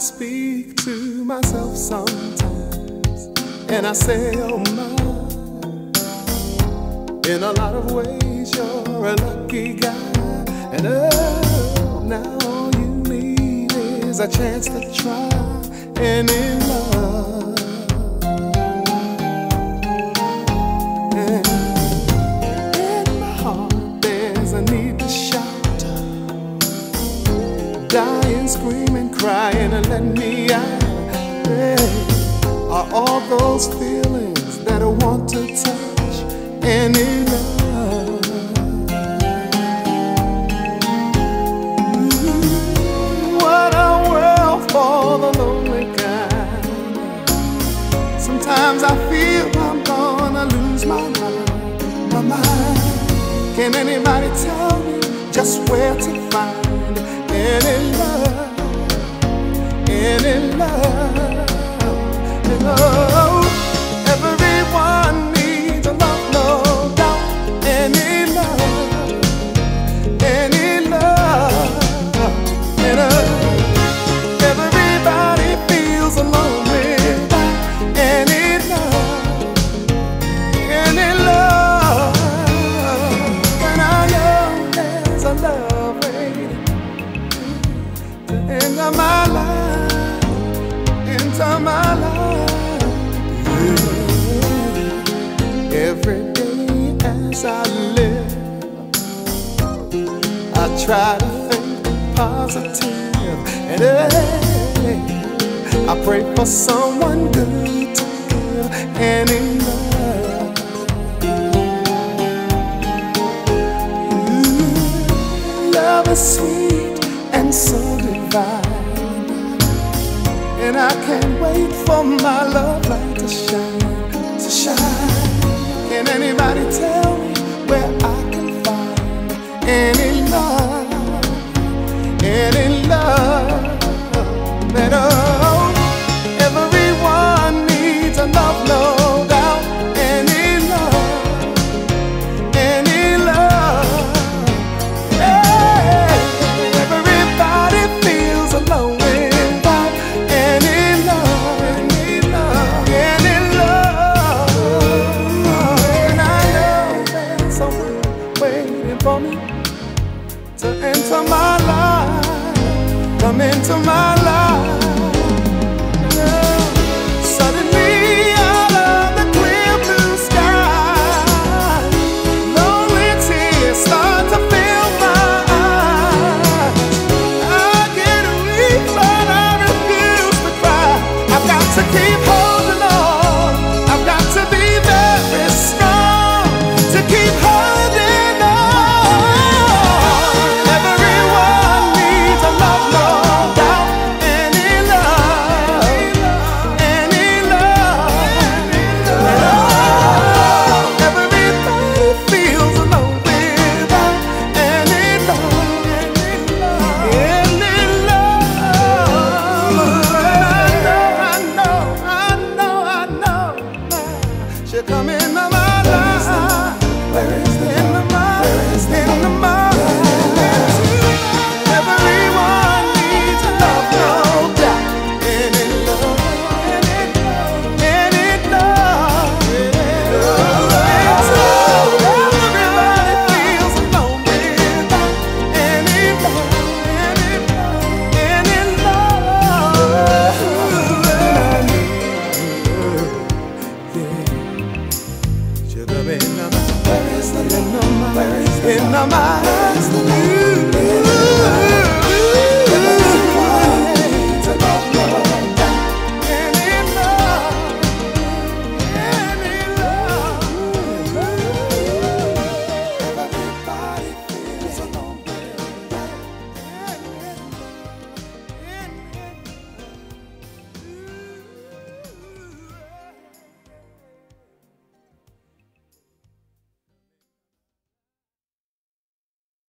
speak to myself sometimes, and I say, oh my, in a lot of ways you're a lucky guy, and oh, now all you need is a chance to try and in love. And in my heart there's a need to shout, dying, screaming, crying, and let me out. Are all those feelings that I want to touch and in love. What a world for the lonely kind. Sometimes I feel I'm gonna lose my mind. Can anybody tell me just where to find any love? Any love? Oh, everyone needs a love, no doubt. Any love, any love. And everybody feels alone without any love, any love. And I know there's a love waiting to enter my life, into my life. Every day as I live, I try to think positive, and I pray for someone good to give and in love. Love is sweet and so divine, and I can't wait for my love light to shine, to shine. Can anybody tell me where I can find any love, any love? That oh, everyone needs a love, no doubt. Any love, any love. Hey, everybody feels alone without any love, any love, any love. And I know there's someone waiting for me to enter my life, come into my life. Suddenly out of the clear blue sky, lonely tears start to fill my eyes. I get weak but I refuse to cry. I've got to keep holding on, I've got to be very strong to keep holding on. Everyone needs a love, no doubt. Any love, any love. Everybody feels alone without any love, any love. I know she'll come into my life. Where is the in my, in the mind? Everyone needs a love, no doubt. Any love, any love. Everybody feels alone without any love, any love. I need you. Should have been in the mind. Where is the in the mind? Where is the